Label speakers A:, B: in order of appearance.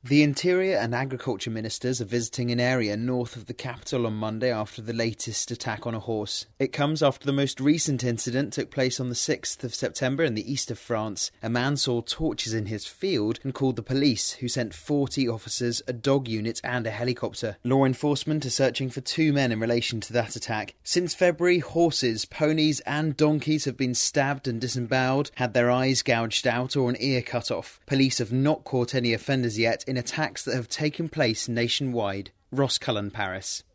A: The Interior and Agriculture Ministers are visiting an area north of the capital on Monday after the latest attack on a horse. It comes after the most recent incident took place on the 6th of September in the east of France. A man saw torches in his field and called the police, who sent 40 officers, a dog unit and a helicopter. Law enforcement are searching for 2 men in relation to that attack. Since February, horses, ponies and donkeys have been stabbed and disemboweled, had their eyes gouged out or an ear cut off. Police have not caught any offenders yet in attacks that have taken place nationwide. Ross Cullen, Paris.